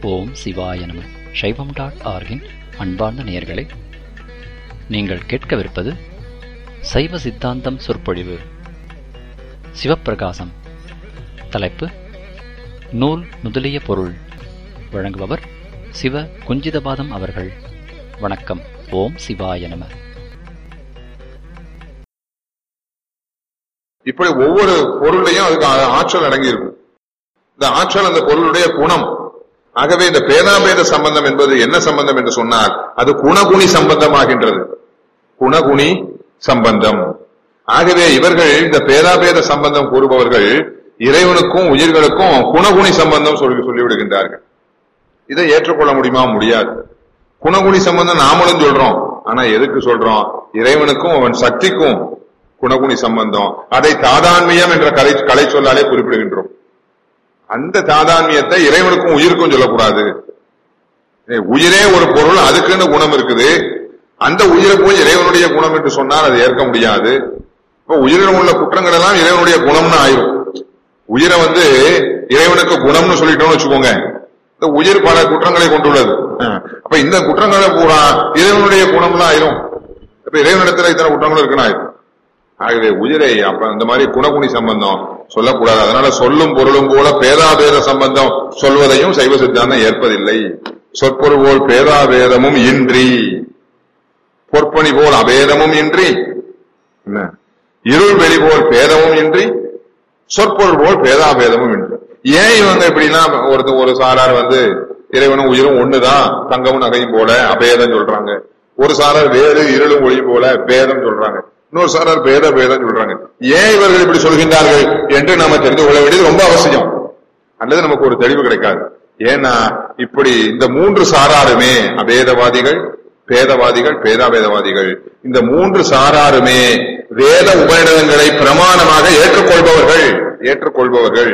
ஓம் சிவாய நம. சைவம்.org-இன் அன்பார்ந்த நேயர்களே, நீங்கள் கேட்கவிருப்பது சைவ சித்தாந்தம் சொற்பொழிவு. சிவப்பிரகாசம். தலைப்பு நூல் முதலிய பொருள். வழங்குபவர் சிவ குஞ்சிதபாதம் அவர்கள். வணக்கம். ஓம் சிவாய நம. இப்படி ஒவ்வொரு பொருளையும் அதுக்கு ஆற்றல் அடங்கி இருக்கும். இந்த ஆற்றல் அந்த பொருளுடைய குணம். ஆகவே இந்த பேதாபேத சம்பந்தம் என்பது என்ன சம்பந்தம் என்று சொன்னால் அது குணகுணி சம்பந்தமாகின்றது. குணகுணி சம்பந்தம். ஆகவே இவர்கள் இந்த பேதாபேத சம்பந்தம் கூறுபவர்கள் இறைவனுக்கும் உயிர்களுக்கும் குணகுணி சம்பந்தம் சொல்லிவிடுகின்றார்கள். இதை ஏற்றுக்கொள்ள முடியுமா? முடியாது. குணகுணி சம்பந்தம் நாமளும் சொல்றோம். ஆனா எதுக்கு சொல்றோம்? இறைவனுக்கும் அவன் சக்திக்கும் குணகுணி சம்பந்தம். அதை தாதான்மியம் என்ற கலை சொல்லாலே குறிப்பிடுகின்றோம். அந்த தாதான்மியத்தை இறைவனுக்கும் உயிருக்கும் சொல்லக்கூடாது. உயிரே ஒரு பொருள், அதுக்குன்னு குணம் இருக்குது. அந்த உயிரை போய் இறைவனுடைய குணம் என்று சொன்னால் அதை ஏற்க முடியாது. இப்ப உயிரில் உள்ள குற்றங்கள் எல்லாம் இறைவனுடைய குணம்னு ஆயிரும். உயிரை இறைவனுக்கு குணம்னு சொல்லிட்டோம்னு வச்சுக்கோங்க, இந்த உயிர் பல குற்றங்களை கொண்டுள்ளது. அப்ப இந்த குற்றங்களை பூரா இறைவனுடைய குணம்லாம் ஆயிரும். இப்ப இறைவனிடத்துல இத்தனை குற்றங்களும் இருக்குன்னு ஆயிரும். ஆகவே உயிரை அப்ப இந்த மாதிரி குணகுணி சம்பந்தம் சொல்லக்கூடாது. அதனால சொல்லும் பொருளும் போல பேதாபேத சம்பந்தம் சொல்வதையும் சைவ சித்தாந்தம் ஏற்பதில்லை. சொற்பொருள் போல் பேதாபேதமும் இன்றி, பொற்பணி போல் அபேதமும் இன்றி, இருள் வெளி போல் பேதமும் இன்றி, சொற்பொருள் போல் பேதாபேதமும் இன்றி. ஏன் இவங்க எப்படின்னா ஒரு சாரார் இறைவனும் உயிரும் ஒண்ணுதான், தங்கமும் நகையும் போல அபேதம் சொல்றாங்க. ஒரு சாரார் வேறு இருளும் ஒளி போல பேதம் சொல்றாங்க. இன்னொரு சாரார் பேதம் சொல்றாங்க. ஏன் இவர்கள் இப்படி சொல்கின்றார்கள் என்று நாம தெரிந்து கொள்ள வேண்டியது ரொம்ப அவசியம். அல்லது நமக்கு ஒரு தெளிவு கிடைக்காது. ஏன்னா இப்படி இந்த மூன்று சாராருமே அபேதவாதிகள், பேதவாதிகள், பேதாபேதவாதிகள், இந்த மூன்று சாராருமே வேத உபநிடதங்களை பிரமாணமாக ஏற்றுக்கொள்பவர்கள்.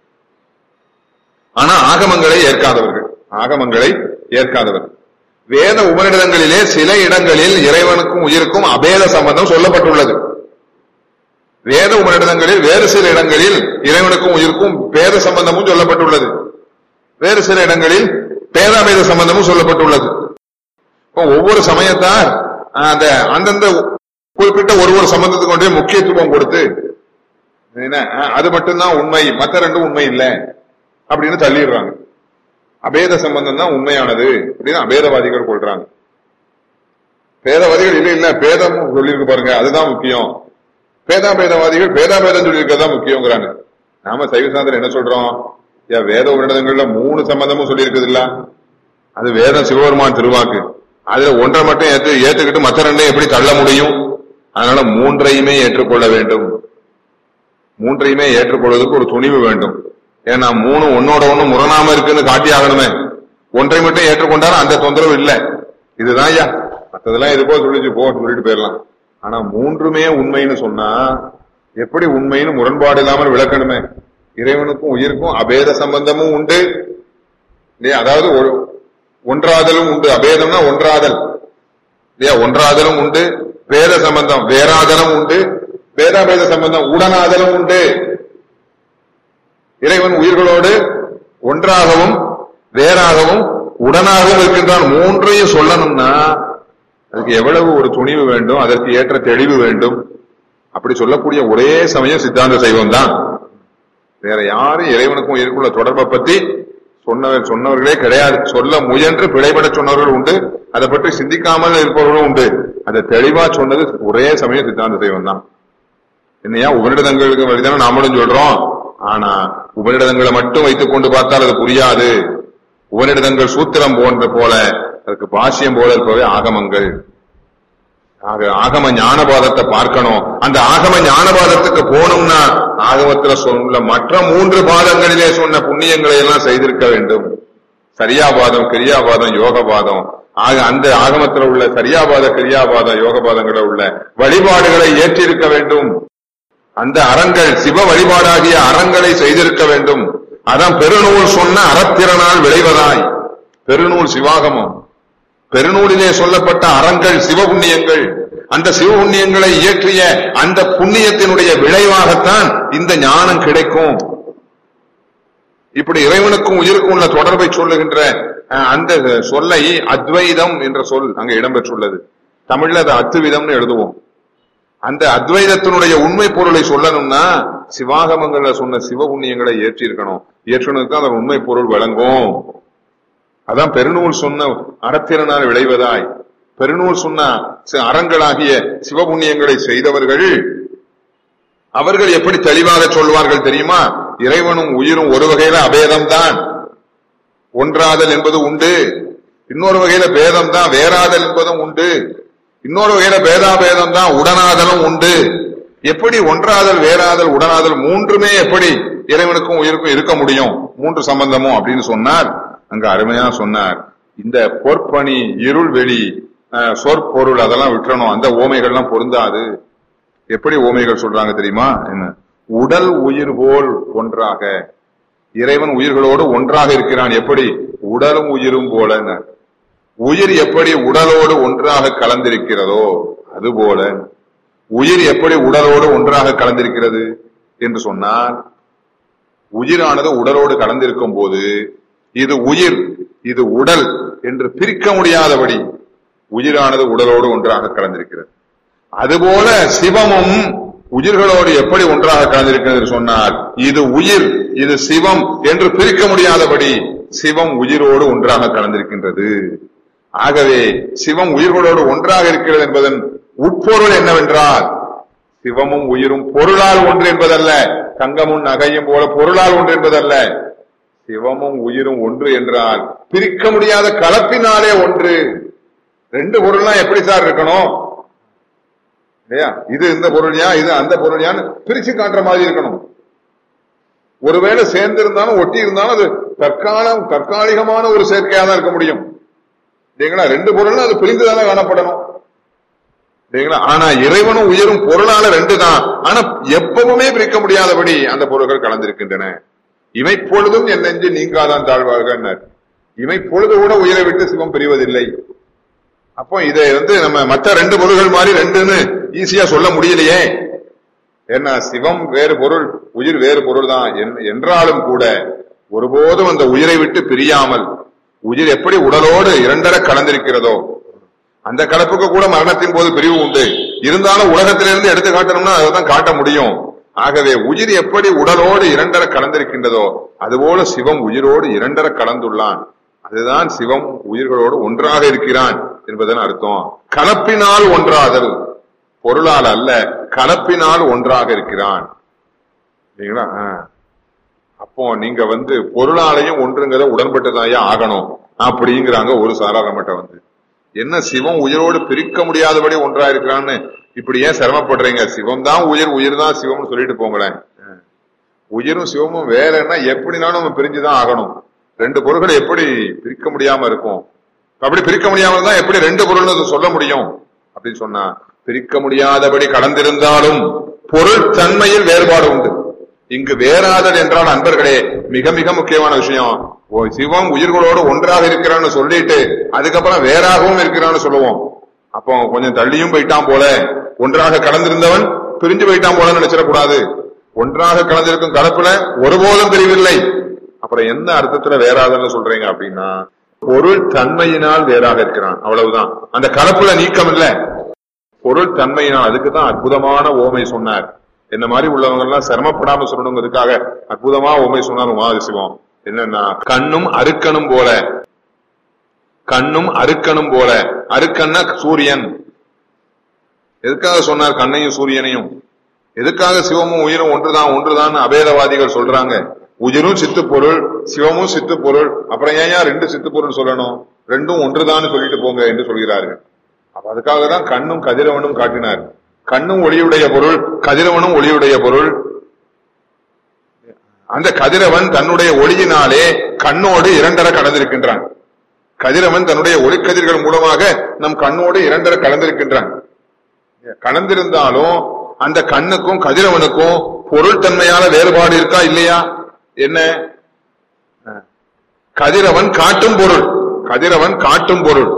ஆனா ஆகமங்களை ஏற்காதவர்கள். வேத உபநிடதங்களிலே சில இடங்களில் இறைவனுக்கும் உயிருக்கும் அபேத சம்பந்தம் சொல்லப்பட்டுள்ளது. வேத உபநிடதங்களில் வேறு சில இடங்களில் இறைவனுக்கும் உயிருக்கும் பேத சம்பந்தமும் சொல்லப்பட்டுள்ளது. வேறு சில இடங்களில் பேதாபேத சம்பந்தமும் சொல்லப்பட்டுள்ளது. ஒவ்வொரு சமயத்தார் அந்தந்த குறிப்பிட்ட ஒரு சம்பந்தத்துக்கு கொண்டே முக்கியத்துவம் கொடுத்து அது மட்டும்தான் உண்மை, மற்ற ரெண்டும் உண்மை இல்லை அப்படின்னு தள்ளிடுறாங்க. அபேத சம்பந்தம் தான் உண்மையானது அப்படின்னு அபேதவாதிகள் கொள்றாங்க. பேதவாதிகள் இல்ல பேதம் சொல்லியிருக்கு பாருங்க, அதுதான் முக்கியம். பேதாபேதவாதிகள் பேதாபேதம் சொல்லியிருக்கதான் முக்கியங்கிறாங்க. நாம சைவ சாஸ்திரம் என்ன சொல்றோம்? வேத உன்னதங்கள்ல 3 சம்பந்தமும் சொல்லியிருக்குது இல்ல, அது வேதம் சிவபெருமான் திருவாக்கு. அதுல ஒன்றை மட்டும் ஏற்றுக்கிட்டு மற்ற ரெண்டையும் எப்படி தள்ள முடியும்? அதனால 3ஐயுமே ஏற்றுக்கொள்ள வேண்டும். 3ஐயுமே ஏற்றுக்கொள்வதற்கு ஒரு துணிவு வேண்டும். ஏன்னா 3 ஒன்னோட ஒண்ணு முரணாம இருக்குன்னு காட்டி ஆகணுமே. ஒன்றை மட்டும் ஏற்றுக்கொண்டாலும் அந்த தொந்தரவு இல்லை. இதுதான் ஐயா, மற்றதெல்லாம் எது போல சொல்லிட்டு போயிடலாம். ஆனா 3மே உண்மைன்னு சொன்னா எப்படி உண்மைன்னு முரண்பாடு இல்லாமல் விளக்கணுமே. இறைவனுக்கும் உயிருக்கும் அபேத சம்பந்தமும் உண்டு இல்லையா? அதாவது ஒன்றாதலும் உண்டு. அபேதம்னா ஒன்றாதல் இல்லையா? ஒன்றாதலும் உண்டு. வேத சம்பந்தம் வேறாதலும் உண்டு. பேதாபேத சம்பந்தம் உடனாதலும் உண்டு. இறைவன் உயிர்களோடு ஒன்றாகவும் வேறாகவும் உடனாகவும் இருக்கின்றான். 3ஐயும் சொல்லணும்னா அதுக்கு எவ்வளவு ஒரு துணிவு வேண்டும், அதற்கு ஏற்ற தெளிவு வேண்டும். அப்படி சொல்லக்கூடிய ஒரே சமயம் சித்தாந்த சைவம் தான். வேற யாரும் இறைவனுக்கும் உயிருக்குள்ள தொடர்பை பத்தி சொன்னவர்களே கிடையாது. சொல்ல முயன்று பிழைபட சொன்னவர்கள் உண்டு, அதை பற்றி சிந்திக்காமல் இருப்பவர்களும் உண்டு. அதை தெளிவா சொன்னது ஒரே சமயம் சித்தாந்த சைவம் தான். என்னையா உபநிடதங்களுக்கு வழிதானே நாமளும் சொல்றோம். ஆனா உபநிடதங்களை மட்டும் வைத்துக் கொண்டு பார்த்தால் அது புரியாது. உபநிடதங்கள் சூத்திரம் போல அதுக்கு பாஷ்யம் போல இருப்பவை ஆகமங்கள். ஆகம ஞானபாதத்தை பார்க்கணும். அந்த ஆகம ஞானபாதத்துக்கு போகணும்னா ஆகமத்துல சொல்ல மற்ற 3 பாதங்களிலே சொன்ன புண்ணியங்களை எல்லாம் செய்திருக்க வேண்டும். சரியாபாதம், கிரியாபாதம், யோகபாதம். அந்த ஆகமத்தில் உள்ள சரியாபாத, கிரியாபாதம், யோகபாதங்கள உள்ள வழிபாடுகளை ஏற்றிருக்க வேண்டும். அந்த அறங்கள் சிவ வழிபாடாகிய அறங்களை செய்திருக்க வேண்டும். அதான் பெருநூல் சொன்ன அறத்திறனால் விளைவதாய். பெருநூல் சிவாகமம். பெருநூலிலே சொல்லப்பட்ட அறங்கள் சிவபுண்ணியங்கள். அந்த சிவபுண்ணியங்களை இயற்றிய அந்த புண்ணியத்தினுடைய விளைவாகத்தான் இந்த ஞானம் கிடைக்கும். இப்படி இறைவனுக்கும் உயிருக்கும் உள்ள தொடர்பை சொல்லுகின்ற அந்த சொல்லை அத்வைதம் என்ற சொல் அங்க இடம்பெற்றுள்ளது. தமிழ்ல அது அத்துவிதம்னு எழுதுவோம். அந்த அத்வைதத்தினுடைய உண்மை பொருளை சொல்லணும்னா சிவாகமங்கள்ல சொன்ன சிவ புண்ணியங்களை ஏற்றிருக்கணும். ஏற்றணுக்கு அந்த உண்மை பொருள் வழங்கும். அதான் பெருநூல் சொன்ன அறத்திறனால் விளைவதாய், பெருநூல் சொன்ன அறங்களாகிய சிவபுண்ணியங்களை செய்தவர்கள் அவர்கள் எப்படி தெளிவாக சொல்வார்கள் தெரியுமா? இறைவனும் உயிரும் ஒரு வகையில அபேதம் தான், ஒன்றாதல் என்பது உண்டு. இன்னொரு வகையில பேதம் தான், வேறாதல் என்பதும் உண்டு. இன்னொரு வகையில பேதாபேதம் தான், உடனாதலும் உண்டு. எப்படி ஒன்றாதல், வேறாதல், உடனாதல் மூன்றுமே எப்படி இறைவனுக்கும் உயிருக்கும் இருக்க முடியும், மூன்று சம்பந்தமும் அப்படின்னு சொன்னார். அங்க அருமையா சொன்னார். இந்த பொற்பணி, இருள் வெளி, சொற்பொருள் அதெல்லாம் விட்டுறணும். அந்த ஓமைகள்லாம் பொருந்தாது. எப்படி ஓமைகள் சொல்றாங்க தெரியுமா? என்ன, உடல் உயிர் போல் ஒன்றாக, இறைவன் உயிர்களோடு ஒன்றாக இருக்கிறான். எப்படி? உடலும் உயிரும் போல. உயிர் எப்படி உடலோடு ஒன்றாக கலந்திருக்கிறதோ அதுபோல உயிர் எப்படி உடலோடு ஒன்றாக கலந்திருக்கிறது என்று சொன்னால், உயிரானது உடலோடு கலந்திருக்கும் போது இது உயிர் இது உடல் என்று பிரிக்க முடியாதபடி உயிரானது உடலோடு ஒன்றாக கலந்திருக்கிறது. அதுபோல சிவமும் உயிர்களோடு எப்படி ஒன்றாக கலந்திருக்கிறது சொன்னால், இது உயிர் இது சிவம் என்று பிரிக்க முடியாதபடி சிவம் உயிரோடு ஒன்றாக கலந்திருக்கின்றது. ஆகவே சிவம் உயிர்களோடு ஒன்றாக இருக்கிறது என்பதன் உட்பொருள் என்னவென்றால், சிவமும் உயிரும் பொருளால் ஒன்று என்பதல்ல, தங்கமும் நகையும் போல பொருளால் ஒன்று என்பதல்ல. சிவமும் உயிரும் ஒன்று என்றால் பிரிக்க முடியாத கலப்பினாலே ஒன்று. ரெண்டு பொருள்லாம் எப்படி சார் இருக்கணும்? இல்லையா? இது இந்த பொருள்யா இது அந்த பொருள்யான்னு பிரிச்சு காட்டுற மாதிரி இருக்கணும். ஒருவேளை சேர்ந்து இருந்தாலும் ஒட்டி இருந்தாலும் அது தற்காலிகமான ஒரு சேர்க்கையா தான் இருக்க முடியும். இல்லைங்களா? ரெண்டு பொருள் அது பிரிந்துதானே காணப்படணும். இல்லைங்களா? ஆனா இறைவனும் உயிரும் பொருளால ரெண்டு தான். ஆனா எப்பவுமே பிரிக்க முடியாதபடி அந்த பொருள்கள் கலந்திருக்கின்றன. இமைப்பொழுதும் என் நெஞ்சு நீங்காதான் தாழ்வார்கள். இமைப்பொழுது கூட உயிரை விட்டு சிவம் பிரிவதில்லை. அப்போ இதை நம்ம மற்ற ரெண்டு பொருள்கள் மாதிரி ரெண்டுன்னு ஈஸியா சொல்ல முடியலையே. ஏன்னா சிவம் வேறு பொருள் உயிர் வேறு பொருள் தான் என்றாலும் கூட ஒருபோதும் அந்த உயிரை விட்டு பிரியாமல், உயிர் எப்படி உடலோடு இரண்டரை கலந்திருக்கிறதோ அந்த கலப்புக்கு கூட மரணத்தின் போது பிரிவு உண்டு. இருந்தாலும் உலகத்திலிருந்து எடுத்து காட்டணும்னா அதைதான் காட்ட முடியும். ஆகவே உயிர் எப்படி உடலோடு இரண்டரை கலந்திருக்கின்றதோ அதுபோல சிவம் உயிரோடு இரண்டரை கலந்துள்ளான். அதுதான் சிவம் உயிர்களோடு ஒன்றாக இருக்கிறான் என்பதன் அர்த்தம். கலப்பினால் ஒன்றாதல், பொருளால் அல்ல, கலப்பினால் ஒன்றாக இருக்கிறான். இல்லைங்களா? அப்போ நீங்க பொருளாலையும் ஒன்றுங்கிறத உடன்பட்டுதான் ஆகணும் அப்படிங்கிறாங்க ஒரு சாராரமட்ட. என்ன சிவம் உயிரோடு பிரிக்க முடியாதபடி ஒன்றா இருக்கிறான்னு இப்படி ஏன் சிரமப்படுறீங்க? சிவம் தான் உயிர், உயிர் தான் சிவம்னு சொல்லிட்டு போங்களேன். உயிரும் சிவமும் வேறன்னா எப்படினாலும் நம்ம பிரிஞ்சுதான் ஆகணும். ரெண்டு பொருள்களை எப்படி பிரிக்க முடியாம இருக்கும்? அப்படி பிரிக்க முடியாம தான் எப்படி ரெண்டு பொருள் சொல்ல முடியும் அப்படின்னு சொன்னா, பிரிக்க முடியாதபடி கலந்திருந்தாலும் பொருள் தன்மையில் வேறுபாடு உண்டு. இங்கு வேறாதல் என்றால் அன்பர்களே மிக மிக முக்கியமான விஷயம். சிவம் உயிர்களோடு ஒன்றாக இருக்கிறான்னு சொல்லிட்டு அதுக்கப்புறம் வேறாகவும் இருக்கிறான்னு சொல்லுவோம். அப்போ கொஞ்சம் தள்ளியும் போயிட்டான் போல, ஒன்றாக கலந்திருந்தவன் பிரிஞ்சு போயிட்டான் போல நினைச்சிடக்கூடாது. ஒன்றாக கலந்திருக்கும் கலப்புல ஒருபோதும் பிரிவில்லை. அப்புறம் எந்த அர்த்தத்துல வேறாதன்னு சொல்றீங்க அப்படின்னா, பொருள் தன்மையினால் வேறாக இருக்கிறான், அவ்வளவுதான். அந்த கலப்புல நீக்கம் இல்ல, பொருள் தன்மையினால். அதுக்குதான் அற்புதமான ஓமை சொன்னார். என்ன மாதிரி உள்ளவங்க எல்லாம் சிரமப்படாம சொல்லணுங்கிறதுக்காக அற்புதமா ஓமை சொன்னார் உமாதிசிவம். என்னன்னா, கண்ணும் அருக்கனும் போல, கண்ணும் அருக்கனும் போல. அருக்கன்னா சூரியன். எதுக்காக சொன்னார் கண்ணையும் சூரியனையும்? எதுக்காக சிவமும் உயிரும் ஒன்றுதான் ஒன்றுதான் அபேதவாதிகள் சொல்றாங்க? உயிரும் சித்து பொருள், சிவமும் சித்து பொருள். அப்புறம் ஏன் ரெண்டு சித்து பொருள் சொல்லணும்? ரெண்டும் ஒன்றுதான் சொல்லிட்டு போங்க என்று சொல்கிறார்கள். அப்ப அதுக்காக தான் கண்ணும் கதிரவனும் காட்டினார். கண்ணும் ஒளியுடைய பொருள், கதிரவனும் ஒளியுடைய பொருள். அந்த கதிரவன் தன்னுடைய ஒளியினாலே கண்ணோடு இரண்டரை கலந்திருக்கின்றான். கதிரவன் தன்னுடைய ஒளிக்கதிர்கள் மூலமாக நம் கண்ணோடு இரண்டரை கலந்திருக்கின்றான். கலந்திருந்தாலும் அந்த கண்ணுக்கும் கதிரவனுக்கும் பொருள் தன்மையான வேறுபாடு இருக்கா இல்லையா? என்ன? கதிரவன் காட்டும் பொருள், கதிரவன் காட்டும் பொருள்.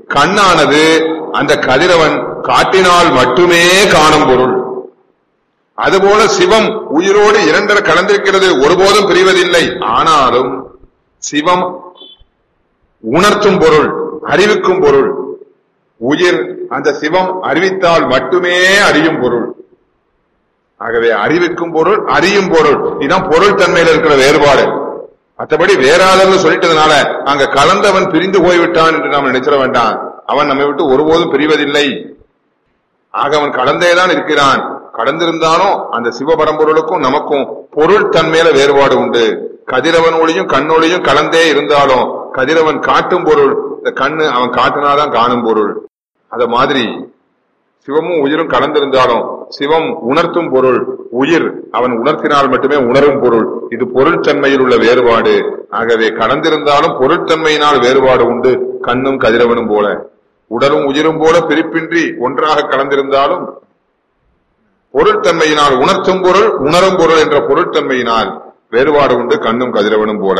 கண்ணானது அந்த கதிரவன் காட்டினால் மட்டுமே காணும் பொருள். அதுபோல சிவம் உயிரோடு இரண்டரை கலந்திருக்கிறது, ஒருபோதும் பிரிவதில்லை. ஆனாலும் சிவம் உணர்த்தும் பொருள், அறிவிக்கும் பொருள். உயிர் அந்த சிவம் அறிவித்தால் மட்டுமே அறியும் பொருள். ஆகவே அறிவிக்கும் பொருள், அறியும் பொருள், இதுதான் பொருள் தன்மையில் இருக்கிற வேறுபாடு. மற்றபடி வேறாதன்னு சொல்லிட்டதுனால அங்க கலந்தவன் பிரிந்து போய்விட்டான் என்று நாம் நினைச்சிட வேண்டாம். அவன் நம்மை விட்டு ஒருபோதும் பிரிவதில்லை. ஆக அவன் கலந்தேதான் இருக்கிறான். கடந்திருந்தாலும் அந்த சிவபரம்பொருளுக்கும் நமக்கும் பொருள் தன்மையில வேறுபாடு உண்டு. கதிரவன் ஒளியும் கண்ணொளியும் கலந்தே இருந்தாலும் கதிரவன் காட்டும் பொருள், இந்த கண்ணு அவன் காட்டினாதான் காணும் பொருள். அத மாதிரி சிவமும் உயிரும் கலந்திருந்தாலும் சிவம் உணர்த்தும் பொருள், உயிர் அவன் உணர்த்தினால் மட்டுமே உணரும் பொருள். இது பொருள்தன்மையில் உள்ள வேறுபாடு. ஆகவே கலந்திருந்தாலும் பொருள்தன்மையினால் வேறுபாடு உண்டு. கண்ணும் கதிரவனும் போல, உடலும் உயிரும் போல பிரிப்பின்றி ஒன்றாக கலந்திருந்தாலும் பொருள்தன்மையினால் உணர்த்தும் பொருள், உணரும் பொருள் என்ற பொருள்தன்மையினால் வேறுபாடு உண்டு. கண்ணும் கதிரவனும் போல.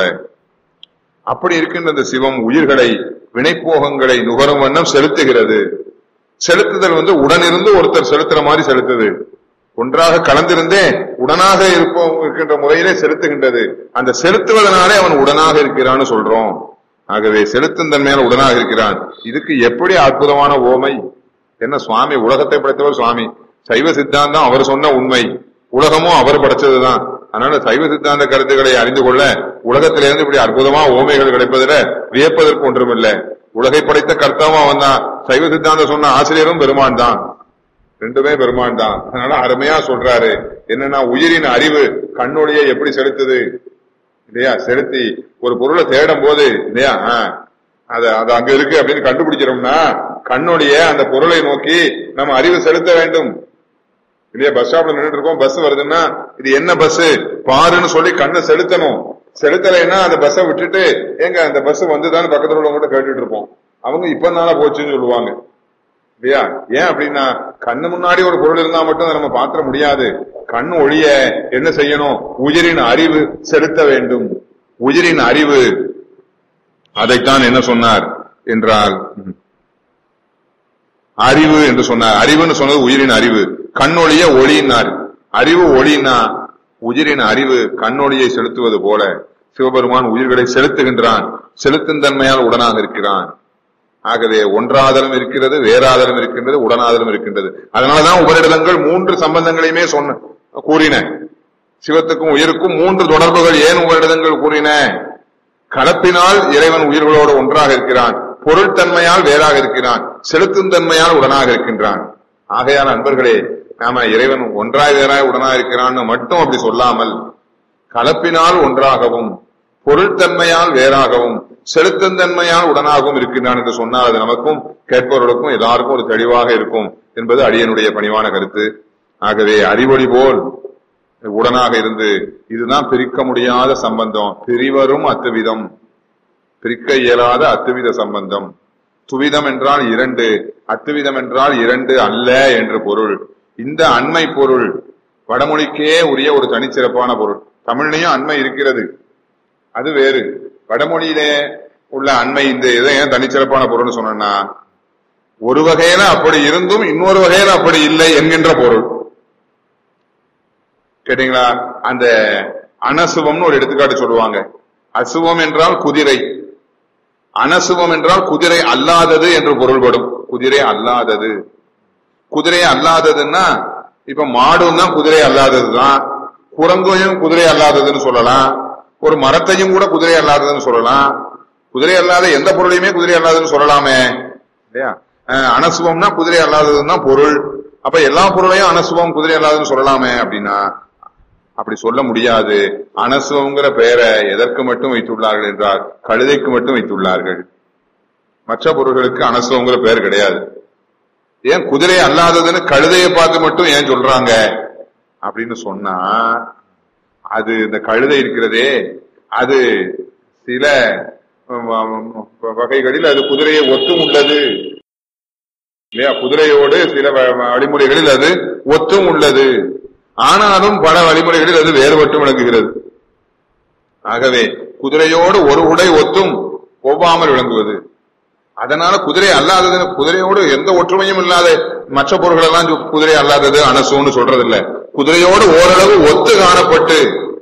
அப்படி இருக்கின்ற இந்த சிவம் உயிர்களை வினைப்போகங்களை நுகரும் வண்ணம் செலுத்துகிறது. செலுத்துதல் உடனிருந்து ஒருத்தர் செலுத்துற மாதிரி செலுத்துது. ஒன்றாக கலந்திருந்தே உடனாக இருக்கின்ற முறையிலே செலுத்துகின்றது. அந்த செலுத்துவதனாலே அவன் உடனாக இருக்கிறான்னு சொல்றோம். ஆகவே செலுத்தும் தன்மையான உடனாக இருக்கிறான். இதுக்கு எப்படி அற்புதமான ஓமை! என்ன சுவாமி உலகத்தை படைத்தவர் சுவாமி, சைவ சித்தாந்தம் அவர் சொன்ன உண்மை, உலகமும் அவர் படைச்சதுதான். அதனால சைவ சித்தாந்த கருத்துக்களை அறிந்து கொள்ள உலகத்திலிருந்து இப்படி அற்புதமா ஓமைகள் கிடைப்பதில் வியப்பதற்கு ஒன்றுமில்லை. உலகை படைத்த கர்த்தாவும் அவன் தான், சைவ சித்தாந்தம் சொன்ன ஆசிரியரும் பெருமான் தான், ரெண்டுமே பெருமான் தான். அதனால அருமையா சொல்றாரு. என்னன்னா உயிரின் அறிவு கண்ணொளியை எப்படி செலுத்துது இல்லையா, செலுத்தி ஒரு பொருளை தேடும் போது இல்லையா அது அங்க இருக்கு அப்படின்னு கண்டுபிடிக்கிறோம்னா கண்ணொளிய அந்த பொருளை நோக்கி நம்ம அறிவு செலுத்த வேண்டும் இல்லையா. பஸ் ஸ்டாப்ல நின்றுட்டு இருக்கோம், பஸ் வருதுன்னா இது என்ன பஸ் பாருன்னு சொல்லி கண்ணை செலுத்தணும். செலுத்தலைன்னா அந்த பஸ்ஸை விட்டுட்டு எங்க அந்த பஸ் வந்துதான் பக்கத்துல உள்ளவங்க கேட்டுட்டு இருப்போம். அவங்க இப்ப நாளா போச்சுன்னு சொல்லுவாங்க இல்லையா. ஏன் அப்படின்னா கண்ணு முன்னாடி ஒரு பொருள் இருந்தா மட்டும் நம்ம பாத்திர முடியாது. கண்ணு ஒளிய என்ன செய்யணும், உயிரின் அறிவு செலுத்த வேண்டும். உயிரின் அறிவு, அதைத்தான் என்ன சொன்னார் என்றால் அறிவு என்று சொன்னார். அறிவுன்னு சொன்னது உயிரின் அறிவு. கண்ணொளிய ஒளியினார். அறிவு ஒளினா உயிரின் அறிவு கண்ணொளியை செலுத்துவது போல சிவபெருமான் உயிர்களை செலுத்துகின்றான். செலுத்தும் தன்மையால் உடனாக இருக்கிறான். ஆகவே ஒன்றாதலும் இருக்கிறது, வேறாதலும் இருக்கின்றது, உடனாதலும் இருக்கின்றது. அதனாலதான் உபரிடங்கள் 3 சம்பந்தங்களையுமே கூறின. சிவத்துக்கும் உயிருக்கும் 3 தொடர்புகள் ஏன் உபரிடங்கள் கூறின? கலப்பினால் இறைவன் உயிர்களோடு ஒன்றாக இருக்கிறான், பொருள்தன்மையால் வேறாக இருக்கிறான், செலுத்தும் தன்மையால் உடனாக இருக்கின்றான். ஆகையால் அன்பர்களே, நாம இறைவன் ஒன்றாய் வேறாய் உடனாக இருக்கிறான்னு மட்டும் அப்படி சொல்லாமல் கலப்பினால் ஒன்றாகவும் பொருள்தன்மையால் வேறாகவும் செலுத்தும் தன்மையால் உடனாகவும் இருக்கின்றான் என்று சொன்னால் அது நமக்கும் கேட்பவர்களுக்கும் எல்லாருக்கும் ஒரு தெளிவாக இருக்கும் என்பது அடியனுடைய பணிவான கருத்து. ஆகவே அறிவொளி போல் உடனாக இருந்து இதுதான் பிரிக்க முடியாத சம்பந்தம். பிரிவரும் அத்துவிதம், பிரிக்க இயலாத அத்துவித சம்பந்தம். துவிதம் என்றால் 2, அத்துவிதம் என்றால் 2 அல்ல என்று பொருள். இந்த அண்மை பொருள் வடமொழிக்கே உரிய ஒரு தனிச்சிறப்பான பொருள். தமிழ்லையும் அண்மை இருக்கிறது, அது வேறு. வடமொழியிலே உள்ள அண்மை இந்த இதை ஏன் தனிச்சிறப்பான பொருள்னு சொன்னா, ஒரு வகையில அப்படி இருந்தும் இன்னொரு வகையில அப்படி இல்லை என்கின்ற பொருள். கேட்டீங்களா? அந்த அனசுவம்னு ஒரு எடுத்துக்காட்டு சொல்லுவாங்க. அசுவம் என்றால் குதிரை, அனசுவம் என்றால் குதிரை அல்லாதது என்று பொருள்படும். குதிரை அல்லாதது, குதிரை அல்லாததுன்னா இப்ப மாடும் தான் குதிரை அல்லாததுதான், குரங்கையும் குதிரை அல்லாததுன்னு சொல்லலாம், ஒரு மரத்தையும் கூட குதிரை அல்லாததுன்னு சொல்லலாம். குதிரை அல்லாத எந்த பொருளையுமே குதிரை அல்லாததுன்னு சொல்லலாமே இல்லையா. அனசுவம்னா குதிரை அல்லாததுன்னு தான் பொருள். அப்ப எல்லா பொருளையும் அனசுவம் குதிரை அல்லாததுன்னு சொல்லலாமே அப்படின்னா அப்படி சொல்ல முடியாது. அனசுவங்கிற பெயரை எதற்கு மட்டும் வைத்துள்ளார்கள் என்றால் கழுதைக்கு மட்டும் வைத்துள்ளார்கள். மற்ற பொருள்களுக்கு அனசுவங்கிற பெயர் கிடையாது. ஏன் குதிரை அல்லாததுன்னு கழுதையை பார்த்து மட்டும் ஏன் சொல்றாங்க அப்படின்னு சொன்னா, அது இந்த கழுதை இருக்கிறதே அது சில வகைகளில் அது குதிரையை ஒத்தும் உள்ளது இல்லையா. குதிரையோடு சில வழிமுறைகளில் அது ஒத்தும் உள்ளது, ஆனாலும் பல வழிமுறைகளில் அது வேறுபட்டு விளங்குகிறது. ஆகவே குதிரையோடு ஒரு உடை ஒத்தும் ஒவ்வாமல் விளங்குவது. அதனால குதிரை அல்லாதது, குதிரையோடு எந்த ஒற்றுமையும் இல்லாத மற்ற பொருள்கள் எல்லாம் குதிரை அல்லாதது அனசுன்னு சொல்றதில்லை. குதிரையோடு ஓரளவு ஒத்து காணப்பட்டு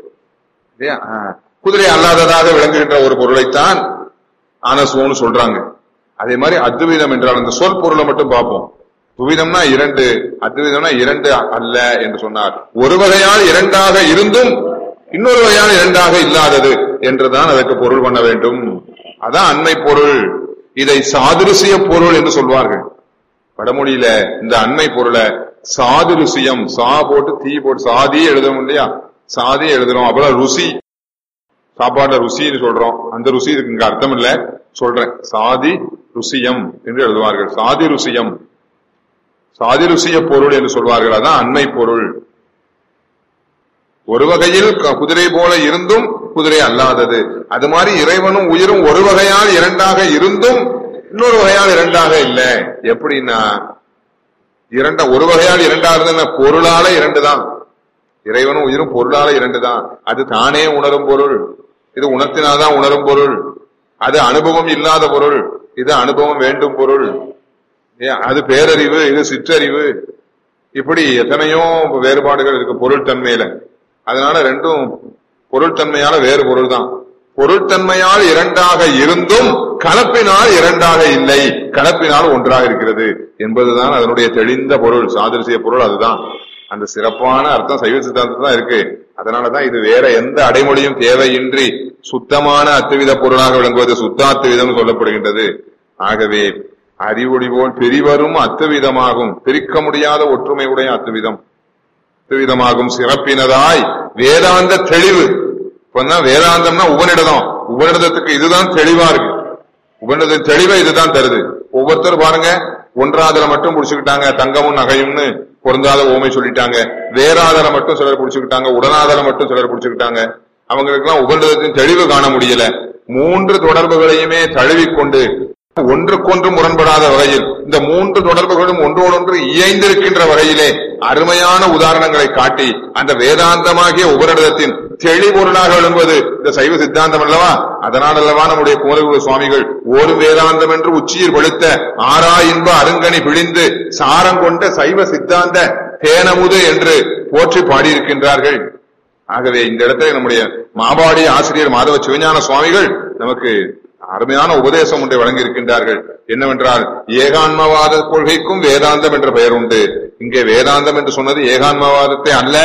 குதிரை அல்லாததாக விளங்குகின்ற ஒரு பொருளைத்தான் ஆனசுவம்னு சொல்றாங்க. அதே மாதிரி அத்வைதம் என்றால் அந்த சொல் பொருளை மட்டும் பார்ப்போம். துவிதம்னா இரண்டு, அத்வைதம்னா இரண்டு அல்ல என்று சொன்னார். ஒரு வகையால் இரண்டாக இருந்தும் இன்னொரு வகையால் இரண்டாக இல்லாதது என்றுதான் அதற்கு பொருள் பண்ண வேண்டும். அதான் அண்மை பொருள். இதை சாதுருசிய பொருள் என்று சொல்வார்கள். வடமொழியில இந்த அண்மை பொருளை சாதுருசியம், சா போட்டு தீ போட்டு சாதி எழுதுறோம் இல்லையா, சாதி எழுதுறோம். அப்புறம் ருசி, சாப்பாடுல ருசின்னு சொல்றோம். அந்த ருசி இதுக்கு இங்க அர்த்தம் இல்ல சொல்றேன். சாதி ருசியம் என்று எழுதுவார்கள். சாதி ருசியம், சாதி ருசிய பொருள் என்று சொல்வார்கள். அதான் அண்மை பொருள். ஒரு வகையில் குதிரை போல இருந்தும் குதிரை அல்லாதது. அது மாதிரி இறைவனும் உயிரும் ஒரு வகையால் இரண்டாக இருந்தும் இன்னொரு வகையால் இரண்டாக இல்லை. எப்படின்னா ஒரு வகையால் இரண்டாக இருந்தா பொருளால இரண்டு தான். இறைவனும் உயிரும் பொருளால இரண்டு தான். அது தானே உணரும் பொருள், இது உணர்த்தினாதான் உணரும் பொருள். அது அனுபவம் இல்லாத பொருள், இது அனுபவம் வேண்டும் பொருள். அது பேரறிவு, இது சிற்றறிவு. இப்படி எத்தனையோ வேறுபாடுகள் இருக்கு பொருள் தன்மையில. அதனால ரெண்டும் பொருள் தன்மையால வேறு பொருள் தான். பொருள் தன்மையால் இரண்டாக இருந்தும் கலப்பினால் இரண்டாக இல்லை, கலப்பினால் ஒன்றாக இருக்கிறது என்பதுதான் அதனுடைய தெளிந்த பொருள், சாதுரிசிய பொருள். அதுதான் அந்த சிறப்பான அர்த்தம் சைவ சித்தாந்தத்தில் தான் இருக்கு. அதனாலதான் இது வேற எந்த அடைமொழியும் தேவையின்றி சுத்தமான அத்துவித பொருளாக விளங்குவது சுத்தாத்துவிதம் சொல்லப்படுகின்றது. ஆகவே அறிவொளி போல் பிரிவரும் அத்துவிதமாகும், பிரிக்க முடியாத ஒற்றுமை உடைய அத்துவிதம், அத்துவிதமாகும் சிறப்பினதாய் வேதாந்த தெளிவு. இப்ப வேதாந்தம்னா உபநிடதம், உபநிடதத்துக்கு இதுதான் தெளிவா இருக்கு. உபநிடத தெளிவை இதுதான் தருது. ஒவ்வொருத்தரும் பாருங்க, ஒன்றாதல மட்டும் புடிச்சுக்கிட்டாங்க, தங்கமும் நகையும்னு பொருந்தாத ஓமை சொல்லிட்டாங்க. வேறாதல மட்டும் சிலர் புடிச்சுக்கிட்டாங்க, உடனாதல மட்டும் சிலர் புடிச்சுக்கிட்டாங்க. அவங்களுக்கு எல்லாம் உபநிடதத்தின் தெளிவு காண முடியல. மூன்று தொடர்புகளையுமே தழுவிக்கொண்டு ஒன்றுக்கொன்று முரண்படாத வகையில் இந்த மூன்று தொடர்புகளும் ஒன்றோடொன்று இயைந்திருக்கின்ற வகையிலே அருமையான உதாரணங்களை காட்டி அந்த வேதாந்தமாகிய உபநிடதத்தின் தெளிபொருளாக விளங்குவது இந்த சைவ சித்தாந்தம் அல்லவா. அதனால் அல்லவா நம்முடைய குமரகுரு சுவாமிகள் ஓரும் வேதாந்தம் என்று உச்சியில் வெளுத்த ஆறா இன்ப அருங்கனி பிழிந்து சாரம் கொண்ட சைவ சித்தாந்த தேனமுது என்று போற்றி பாடியிருக்கின்றார்கள். ஆகவே இந்த இடத்துல நம்முடைய மாபாடி ஆசிரியர் மாதவ சிவஞான சுவாமிகள் நமக்கு அருமையான உபதேசம் ஒன்றை வழங்கி இருக்கின்றார்கள். என்னவென்றால், ஏகான்மவாத கொள்கைக்கும் வேதாந்தம் என்ற பெயர் உண்டு. இங்கே வேதாந்தம் என்று சொன்னது ஏகான்மவாதத்தை அல்ல,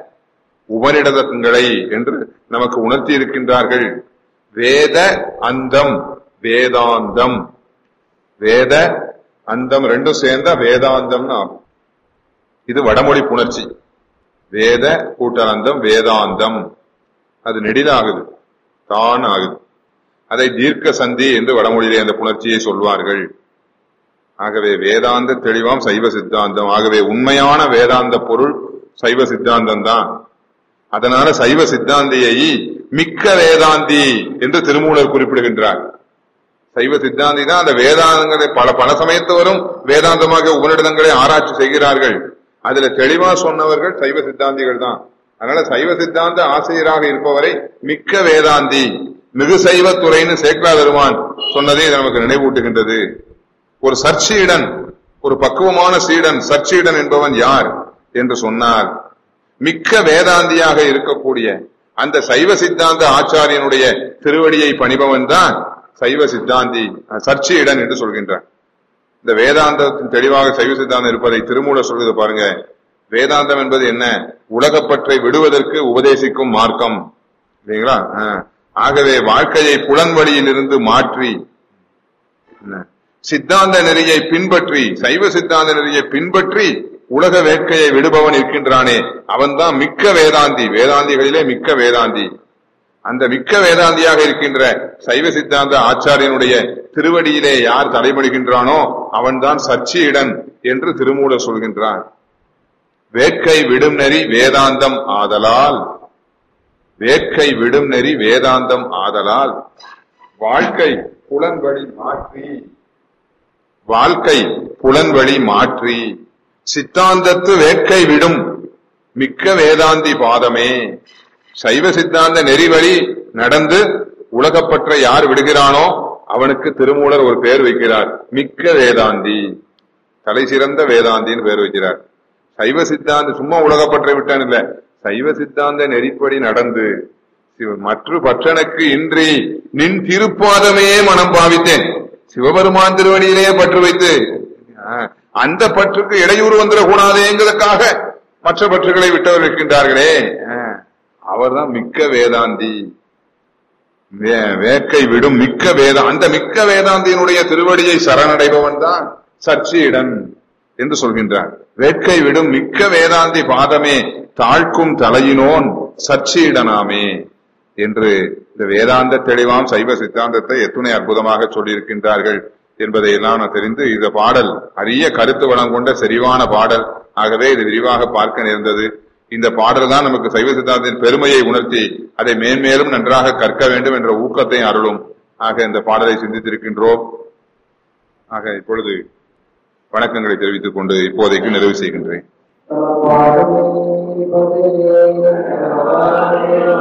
உபநிடதங்களை என்று நமக்கு உணர்த்தி இருக்கின்றார்கள். வேத அந்தம் வேதாந்தம், வேத அந்தம் ரெண்டும் சேர்ந்த வேதாந்தம் ஆகும். இது வடமொழி புணர்ச்சி. வேத கூட்டந்தம் வேதாந்தம், அது நெடிலாகுது, தான் ஆகுது. அதை தீர்க்க சந்தி என்று வடமொழியிலே அந்த புணர்ச்சியை சொல்வார்கள். ஆகவே வேதாந்த தெளிவாம் சைவ சித்தாந்தம். ஆகவே உண்மையான வேதாந்த பொருள் சைவ சித்தாந்தம் தான். அதனால சைவ சித்தாந்தியை மிக்க வேதாந்தி என்று திருமூலர் குறிப்பிடுகின்றார். சைவ சித்தாந்தி தான் அந்த வேதாந்தங்களை பல சமயத்தவரும் வேதாந்தமாக உபநிடதங்களை ஆராய்ச்சி செய்கிறார்கள். அதுல தெளிவா சொன்னவர்கள் சைவ சித்தாந்திகள் தான். அதனால சைவ சித்தாந்த ஆசிரியராக இருப்பவரை மிக்க வேதாந்தி, மிகு சைவ துறைன்னு சேக்கலா பெருமான் சொன்னதே நமக்கு நினைவூட்டுகின்றது. ஒரு சர்ச்சீடன், ஒரு பக்குவமான சீடன், சர்ச்சீடன் என்பவன் யார் என்று சொன்னார், மிக்க வேதாந்தியாக இருக்கக்கூடிய அந்த சைவ சித்தாந்த ஆச்சாரியனுடைய திருவடியை பணிபவன் தான் சைவ சித்தாந்தி, சர்ச்சீடன் என்று சொல்கின்றார். இந்த வேதாந்தத்தின் தெளிவாக சைவ சித்தாந்தம் இருப்பதை திருமூலர் சொல்வது பாருங்க. வேதாந்தம் என்பது என்ன? உலகப்பற்றை விடுவதற்கு உபதேசிக்கும் மார்க்கம், இல்லைங்களா? ஆகவே வாழ்க்கையை புலன்வழியில் இருந்து மாற்றி சித்தாந்த நெறியை பின்பற்றி, சைவ சித்தாந்த நெறியை பின்பற்றி உலக வேட்கையை விடுபவன் இருக்கின்றானே, அவன்தான் மிக்க வேதாந்தி, வேதாந்திகளிலே மிக்க வேதாந்தி. அந்த மிக்க வேதாந்தியாக இருக்கின்ற சைவ சித்தாந்த ஆச்சாரியனுடைய திருவடியிலே யார் தலைபடுகின்றானோ அவன்தான் சர்ச்சீடன் என்று திருமூலர் சொல்கின்றார். வேட்கை விடும் நெறி வேதாந்தம் ஆதலால், வேட்கை விடும் நெறி வேதாந்தம் ஆதலால் வாழ்க்கை புலன்வழி மாற்றி, வாழ்க்கை புலன்வழி மாற்றி சித்தாந்தத்து வேட்கை விடும் மிக்க வேதாந்தி பாதமே. சைவ சித்தாந்த நெறிவழி நடந்து உலகப்பற்றை யார் விடுகிறானோ அவனுக்கு திருமூலர் ஒரு பெயர் வைக்கிறார், மிக்க வேதாந்தி, தலை சிறந்த வேதாந்தின்னு பெயர் வைக்கிறார். சைவ சித்தாந்த சும்மா உலகப்பற்றை விட்டான் இல்ல, சைவ சித்தாந்த நெறிப்படி நடந்து மற்ற பற்றனுக்கு இன்றி நின் திருப்பாதமே மனம் பாவித்தேன். சிவபெருமான் திருவடியிலேயே பற்று வைத்து அந்த பற்றுக்கு இடையூறு வந்துடக்கூடாதேங்கிறதுக்காக மற்ற பற்றுகளை விட்டவர் இருக்கின்றார்களே, அவர்தான் மிக்க வேதாந்தி. வேட்கை விடும் மிக்க அந்த மிக்க வேதாந்தியினுடைய திருவடியை சரணடைபவன் தான் சச்சியிடன் என்று சொல்கின்றார். வேட்கை விடும் மிக்க வேதாந்தி பாதமே தாழ்க்கும் தலையினோன் சச்சியிடனாமே என்று இந்த வேதாந்த தெளிவாம் சைவ சித்தாந்தத்தை எத்துணை அற்புதமாக சொல்லியிருக்கின்றார்கள் என்பதை எல்லாம் நான் தெரிந்து, இந்த பாடல் அரிய கருத்து வளம் கொண்ட செறிவான பாடல். ஆகவே இது விரிவாக பார்க்க நேர்ந்தது. இந்த பாடல் தான் நமக்கு சைவ சித்தாந்தத்தின் பெருமையை உணர்த்தி அதை மேன்மேலும் நன்றாக கற்க வேண்டும் என்ற ஊக்கத்தை அருளும். ஆக இந்த பாடலை சிந்தித்திருக்கின்றோம். ஆக இப்பொழுது வணக்கங்களை தெரிவித்துக் கொண்டு இப்போதைக்கு நிறைவு செய்கின்றேன்.